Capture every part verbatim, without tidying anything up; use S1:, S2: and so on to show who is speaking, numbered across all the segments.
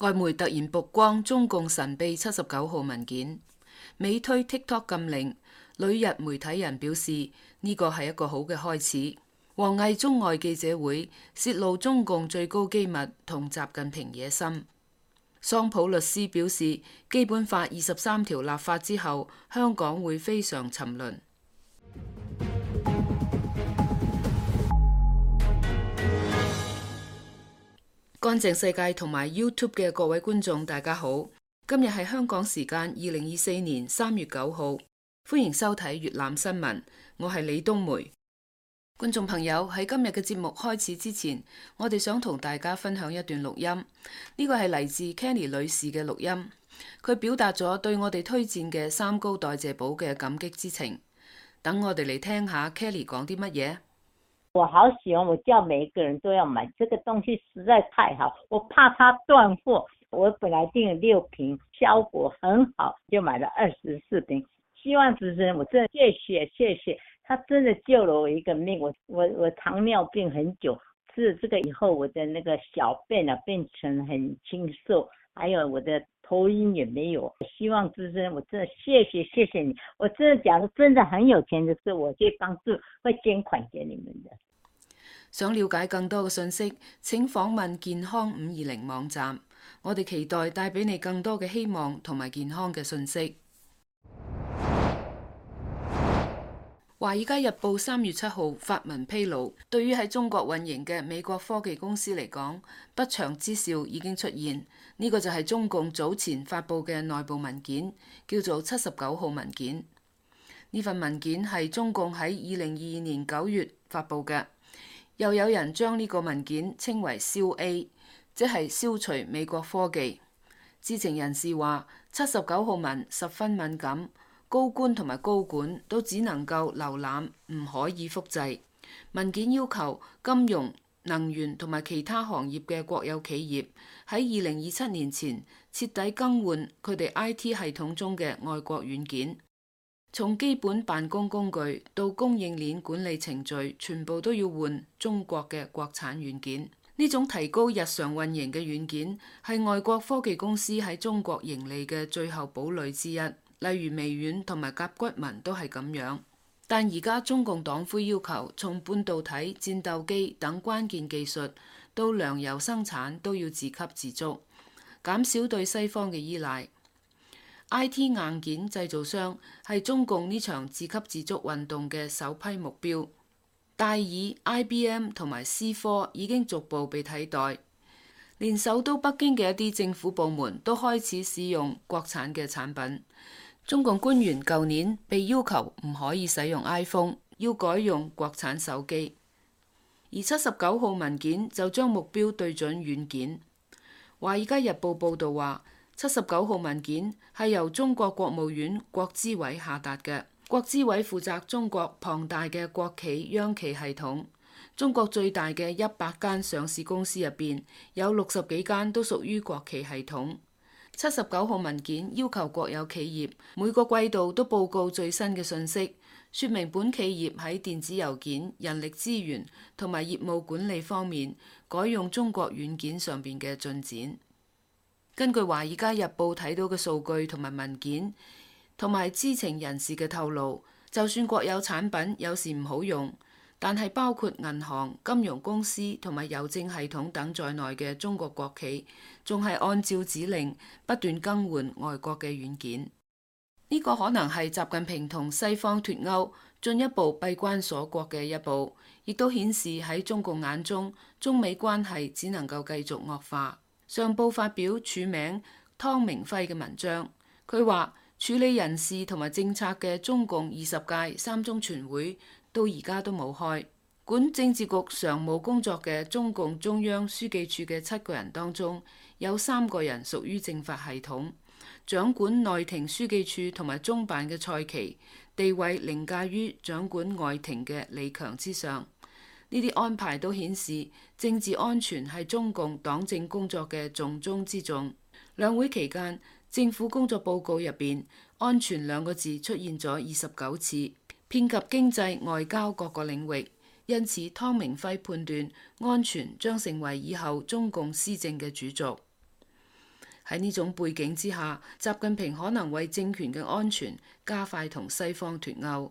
S1: 外媒突然曝光中共神秘七十九號文件，美推 TikTok 禁令，旅日媒體人表示呢個係一個好嘅開始。王毅中外記者會泄露中共最高機密同習近平野心。桑普律師表示，基本法二十三條立法之後，香港會非常沉淪。乾淨世界同埋 YouTube 嘅各位觀眾，大家好，今日係香港時間二零二四年三月九號，歡迎收睇粵覽新聞，我係李冬梅。觀眾朋友，喺今日嘅節目開始之前，我哋想同大家分享一段錄音，呢個係嚟自 Kenny 女士嘅錄音，佢表達咗對我哋推薦嘅三高代謝寶嘅感激之情。等我哋嚟聽下 Kelly 講啲乜嘢。
S2: 我好喜歡，我叫每一個人都要買，這個東西實在太好，我怕它斷貨，我本來訂了六瓶，效果很好，就買了二十四瓶。希望主持人，我真的謝謝謝謝，他真的救了我一個命。我我我糖尿病很久，吃了這個以後，我的那個小便啊變成很清瘦，還有我的頭暈也沒有。希望主持人，我真的謝謝謝謝你，我真的假如真的很有錢的事，我去幫助，會捐款給你們的。
S1: 想了解更多嘅信息，請訪問健康五二零網站。我哋期待帶俾你更多嘅希望同埋健康嘅信息。華爾街日報三月七號發文披露，對於喺中國運營嘅美國科技公司嚟講，不祥之兆已經出現。呢個就係中共早前發佈嘅內部文件，叫做七十九號文件。呢份文件係中共喺二零二二年九月發佈嘅。又有人將呢個文件稱為消 A， 即係消除美國科技。知情人士話，七十九號文十分敏感，高官同埋高管都只能夠瀏覽，唔可以複製。文件要求金融、能源同埋其他行業嘅國有企業喺二零二七年前徹底更換佢哋 I T 系統中嘅外國軟件。從基本辦公工具到供應鏈管理程序，全部都要換中國嘅國產軟件。呢種提高日常運營嘅軟件係外國科技公司喺中國盈利嘅最後堡壘之一，例如微軟同埋甲骨文都係咁樣。但而家中共黨魁要求從半導體、戰鬥機等關鍵技術到糧油生產都要自給自足，減少對西方嘅依賴。I T 硬件製造商係中共呢場自給自足運動嘅首批目標，戴爾、I B M 同埋思科已經逐步被替代，連首都北京嘅一啲政府部門都開始使用國產嘅產品。中共官員舊年被要求唔可以使用 iPhone， 要改用國產手機。而七十九號文件就將目標對準軟件。華爾街日報報導話，七十九號文件係由中國國務院國資委下達嘅。國資委負責中國龐大嘅國企央企系統。中國最大嘅一百間上市公司入邊，有六十幾間都屬於國企系統。七十九號文件要求國有企業每個季度都報告最新嘅信息，說明本企業喺電子郵件、人力資源同埋業務管理方面改用中國軟件上邊嘅進展。根據《華爾街日報》睇到嘅數據同埋文件，同埋知情人士嘅透露，就算國有產品有時唔好用，但係包括銀行、金融公司同埋郵政系統等在內嘅中國國企，仲係按照指令不斷更換外國嘅軟件。呢個可能係習近平同西方脫鈎、進一步閉關鎖國嘅一步，亦都顯示喺中共眼中，中美關係只能夠繼續惡化。上報發表署名湯明輝嘅文章，佢話處理人事同埋政策嘅中共二十屆三中全會到而家都冇開。管政治局常務工作嘅中共中央書記處嘅七個人當中，有三個人屬於政法系統。掌管內廷書記處同埋中辦嘅蔡奇地位凌駕於掌管外廷嘅李強之上。呢啲安排都顯示政治安全係中共黨政工作嘅重中之重。兩會期間，政府工作報告入邊，安全兩個字出現咗二十九次，遍及經濟、外交各個領域。因此，湯明輝判斷安全將成為以後中共施政嘅主軸。 喺呢種背景之下，習近平可能為政權嘅安全加快同西方脫鈎。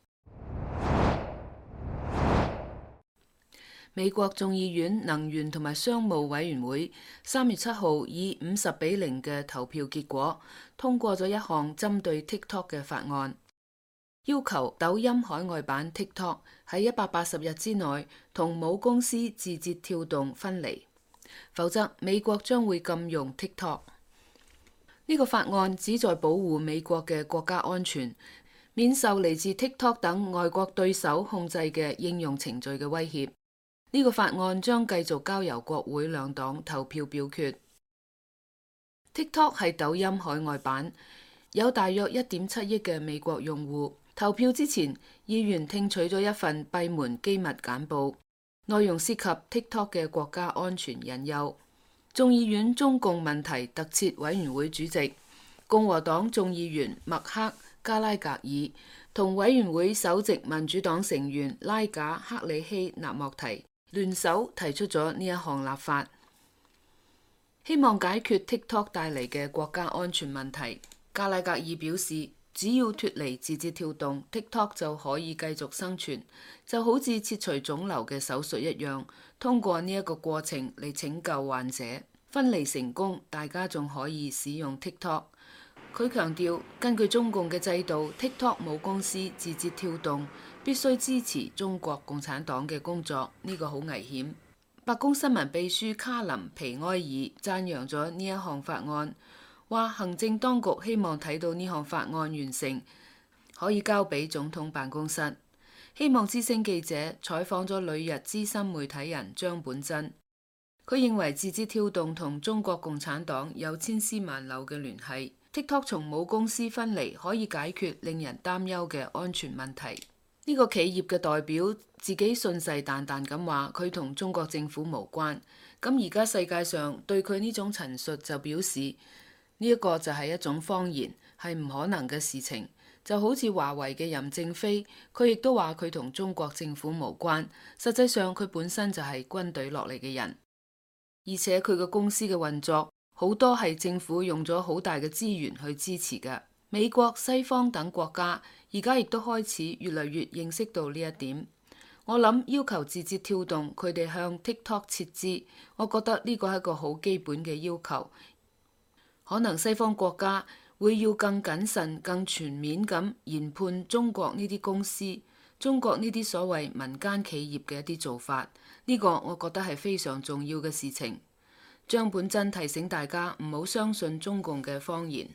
S1: 美國眾議院能源同埋商務委員會三月七號以五十比零嘅投票結果通過咗一項針對 TikTok 嘅法案，要求抖音海外版 TikTok 喺一百八十日之內同母公司字節跳動分離，否則美國將會禁用 TikTok。呢個法案旨在保護美國嘅國家安全，免受嚟自 TikTok 等外國對手控制嘅應用程序嘅威脅。呢個法案將繼續交由國會兩黨投票表決。TikTok 係抖音海外版，有大約一點七億嘅美國用戶。投票之前，議員聽取咗一份閉門機密簡報，內容涉及 TikTok 嘅國家安全隱憂。眾議院中共問題特設委員會主席、共和黨眾議員麥克加拉格爾同委員會首席民主黨成員拉賈克里希納莫提聯手提出咗呢一項立法，希望解決 TikTok 帶嚟嘅國家安全問題。加拉格爾表示，只要脫離字節跳動 ，TikTok 就可以繼續生存，就好似切除腫瘤嘅手術一樣，通過呢一個過程嚟拯救患者。分離成功，大家仲可以使用 TikTok。佢強調，根據中共嘅制度 ，TikTok 母公司字節跳動必須支持中國共產黨嘅工作，呢個好危險。白宮新聞秘書卡林皮埃爾讚揚咗呢一項法案，話行政當局希望睇到呢項法案完成，可以交俾總統辦公室。希望之聲記者採訪咗旅日資深媒體人張本真，佢認為字節跳動同中國共產黨有千絲萬縷嘅聯繫。TikTok 從母公司分離可以解決令人擔憂嘅安全問題。呢個企業嘅代表自己信誓旦旦咁話，佢同中國政府無關。咁而家世界上對佢呢種陳述就表示，呢一個就係一種謊言，係唔可能嘅事情。就好似華為嘅任正非，佢亦都話佢同中國政府無關。實際上佢本身就係軍隊落嚟嘅人，而且佢嘅公司嘅運作好多係政府用咗好大嘅資源去支持嘅。美國、西方等國家而家亦都開始越嚟越認識到呢一點。我諗要求字節跳動佢哋向 TikTok 撤資，我覺得呢個係一個好基本嘅要求。可能西方國家會要更謹慎、更全面咁研判中國呢啲公司、中國呢啲所謂民間企業嘅一啲做法。呢個我覺得係非常重要嘅事情。張本真提醒大家唔好相信中共嘅謊言。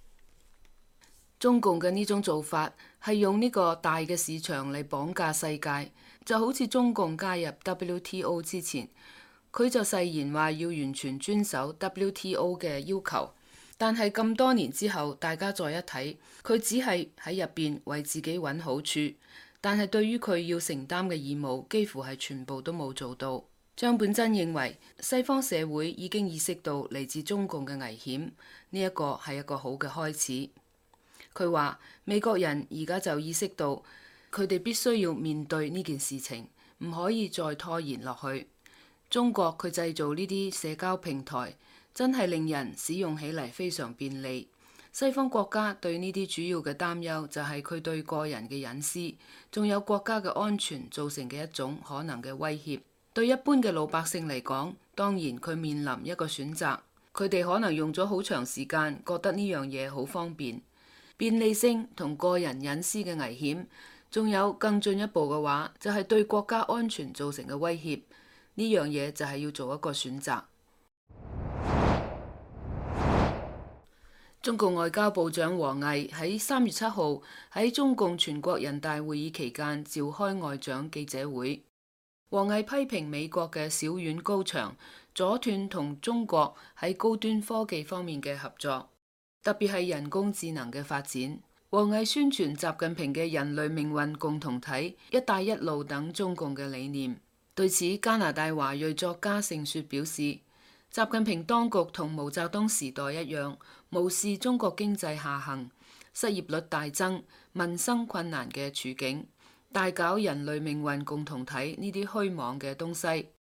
S1: 中共嘅呢種做法係用呢個大嘅市場嚟綁架世界，就好似中共加入 W T O 之前，佢就誓言話要完全遵守 W T O 嘅要求，但係咁多年之後，大家再一睇，佢只係喺入邊為自己揾好處，但係對於佢要承擔嘅義務，幾乎係全部都冇做到。張本真認為西方社會已經意識到嚟自中共嘅危險，呢一個係一個好嘅開始。佢話美國人而家就意識到佢哋必須要面對呢件事情，唔可以再拖延落去。中國佢製造呢啲社交平台真係令人使用起嚟非常便利。西方國家對呢啲主要嘅擔憂就係佢對個人嘅隱私仲有國家嘅安全造成嘅一種可能嘅威脅。對一般嘅老百姓嚟講，當然佢面臨一個選擇，佢哋可能用咗好長時間覺得呢樣嘢好方便。便利性同個人隱私嘅危險，仲有更進一步嘅話，就係對國家安全造成嘅威脅。呢樣嘢就係要做一個選擇。中共外交部長王毅喺三月七號喺中共全國人大會議期間召開外長記者會。王毅批評美國嘅小院高牆，阻斷同中國喺高端科技方面嘅合作。特別係人工智能嘅發展，王毅宣傳習近平嘅人類命運共同體、一帶一路等中共嘅理念。對此，加拿大華裔作家盛雪表示，習近平當局同毛澤東時代一樣，無視中國經濟下行、失業率大增、民生困難嘅處境，大搞人類命運共同體呢啲虛妄嘅東西。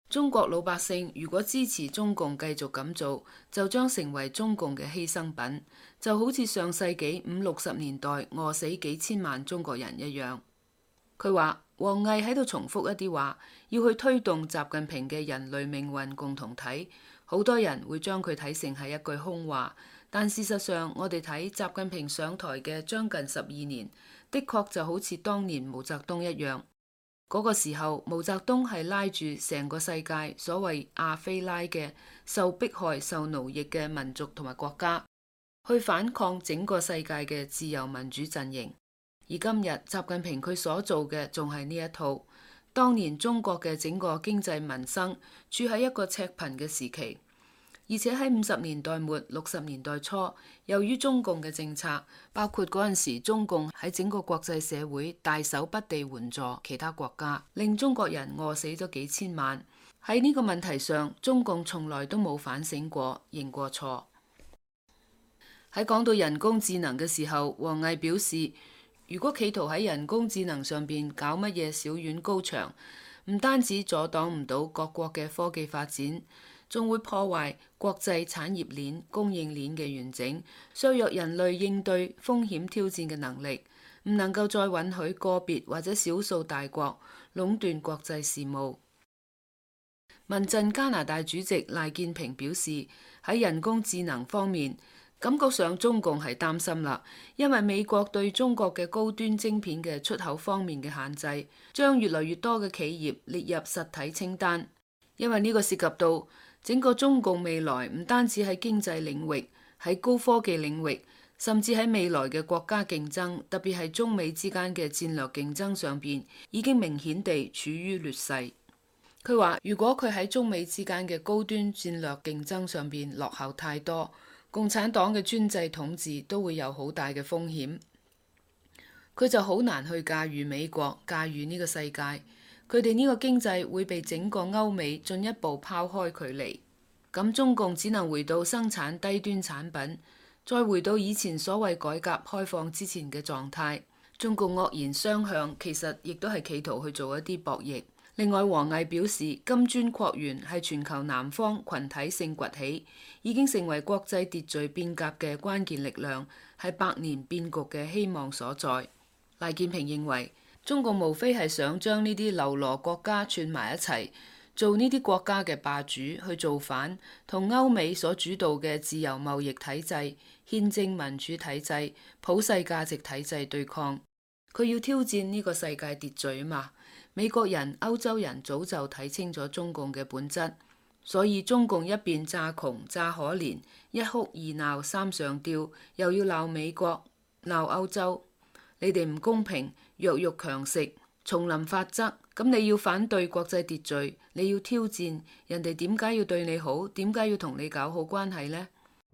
S1: 中國老百姓如果支持中共繼續咁做，就將成為中共嘅犧牲品，就好似上世紀五六十年代餓死幾千萬中國人一樣。佢話王毅喺度重複一啲話，要去推動習近平嘅人類命運共同體，好多人會將佢睇成係一句空話，但事實上我哋睇習近平上台嘅將近十二年，的確就好似當年毛澤東一樣。嗰個時候，毛澤東係拉住成個世界所謂亞非拉嘅受迫害、受奴役嘅民族同埋國家，去反抗整個世界嘅自由民主陣營。而今日習近平佢所做嘅仲係呢一套。當年中國嘅整個經濟民生處喺一個赤貧嘅時期。而且喺五十年代末六十年代初，由於中共嘅政策，包括嗰陣時中共喺整個國際社會大手筆地援助其他國家，令中國人餓死咗幾千萬。喺呢個問題上，中共從來都冇反省過、認過錯。喺講到人工智能嘅時候，王毅表示，如果企圖喺人工智能上邊搞乜嘢小院高牆，唔單止阻擋唔到各國嘅科技發展，仲會破壞國際產業鏈、供應鏈嘅完整，削弱人類應對風險挑戰嘅能力，唔能夠再允許個別或者少數大國壟斷國際事務。民陣加拿大主席賴建平表示，喺人工智能方面，感覺上中共係擔心啦，因為美國對中國嘅高端晶片嘅出口方面嘅限制，將越來越多嘅企業列入實體清單，因為呢個涉及到整個中共未來唔單止喺經濟領域，喺高科技領域，甚至喺未來嘅國家競爭，特別係中美之間嘅戰略競爭上邊，已經明顯地處於劣勢。佢話如果佢喺中美之間嘅高端戰略競爭上邊落後太多，共產黨嘅專制統治都會有好大嘅風險，佢就好難去駕馭美國，駕馭呢個世界。佢哋呢個經濟會被整個歐美進一步拋開距離，咁中共只能回到生產低端產品，再回到以前所謂改革開放之前嘅狀態。中共惡言相向，其實亦都係企圖去做一啲博弈。另外，王毅表示，金磚擴員係全球南方群體性崛起，已經成為國際秩序變革嘅關鍵力量，係百年變局嘅希望所在。賴建平認為，中共無非係想將呢啲流羅國家串埋一齊，做呢啲國家嘅霸主，去造反，同歐美所主導嘅自由貿易體制、憲政民主體制、普世價值體制對抗。佢要挑戰呢個世界秩序啊嘛。美國人、歐洲人早就睇清咗中共嘅本質，所以中共一邊詐窮詐可憐，一哭二鬧三上吊，又要鬧美國、鬧歐洲，你哋唔公平，弱肉強食，叢林法則，咁你要反對國際秩序，你要挑戰人哋，點解要對你好？點解要同你搞好關係呢？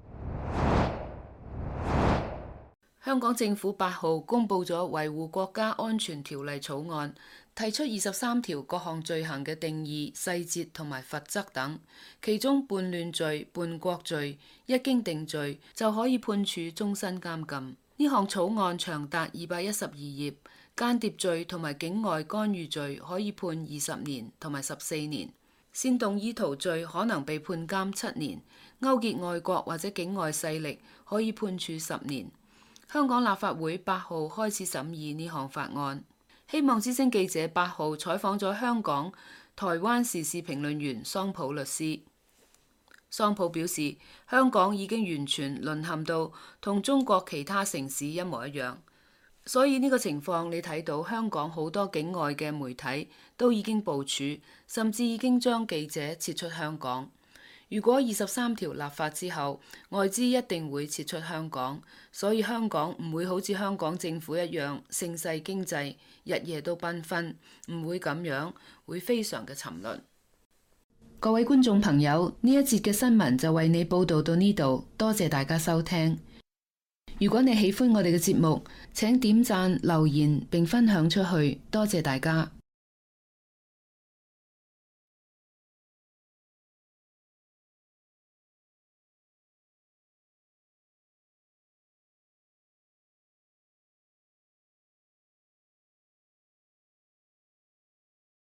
S1: 香港政府八號公布咗維護國家安全條例草案，提出二十三條各項罪行嘅定義、細節同埋罰則等，其中叛亂罪、叛國罪一經定罪就可以判處終身監禁。呢項草案長達二百一十二頁，間諜罪同埋境外干預罪可以判二十年同埋十四年，煽動意圖罪可能被判監七年，勾結外國或者境外勢力可以判處十年。香港立法會八號開始審議呢項法案。希望之聲記者八號採訪咗香港、台灣時事評論員桑普律師。桑普表示，香港已經完全淪陷到同中國其他城市一模一樣，所以呢個情況你睇到香港好多境外嘅媒體都已經部署，甚至已經將記者撤出香港。如果二十三條立法之後，外資一定會撤出香港，所以香港唔會好似香港政府一樣盛世經濟，日夜都繽紛，唔會咁樣，會非常嘅沉淪。各位觀眾朋友，呢一節嘅新聞就為你報道到呢度，多謝大家收聽。如果你喜歡我哋嘅節目，請點讚、留言並分享出去，多謝大家。